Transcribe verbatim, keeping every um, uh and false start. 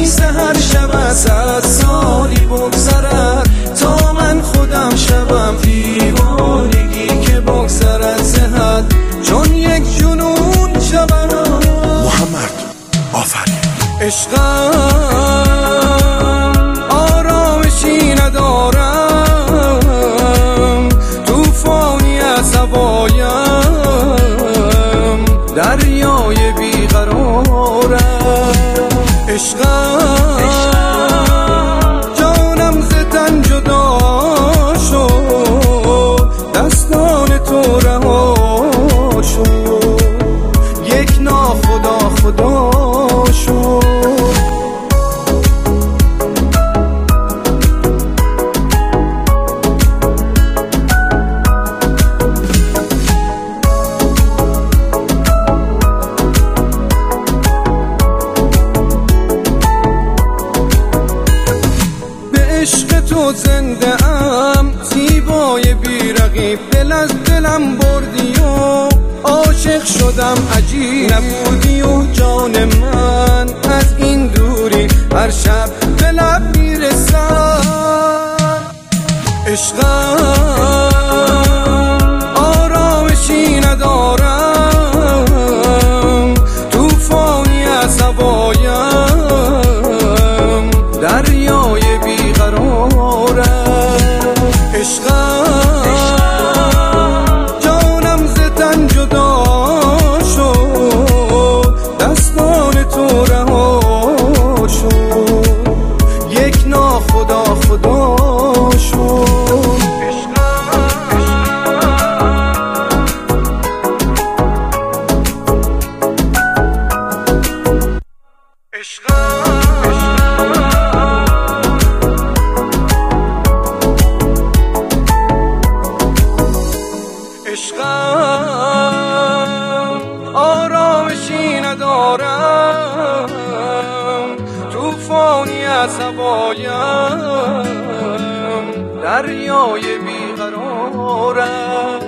نیست هر شب از سالی بگذرد تا من خودم شبم دیوانگی که بگذرد زهد چون یک جنون شبم. محمد آفرین. عشقم آرامشی ندارم، توفانی از هوایم دریای بیقرارم. عشقم جانم ز تن جدا شد، دستان تو رها شد، یک ناخدا خدا شد. عشق تو زنده ام، زیبای بیرقیب، دل از دلم بردی و عاشق شدم عجیب. نبودی و جان من از این دوری هر شب به لب میرسم. عشقم آرامشی ندارم، توفانی از هوایم دریای عشقم جانم ز تن جدا شد، دستان تو رها شد، یک ناخدا خدا شد. عشقم آرامشی ندارم، توفانی از هوایم دریای بیقرارم.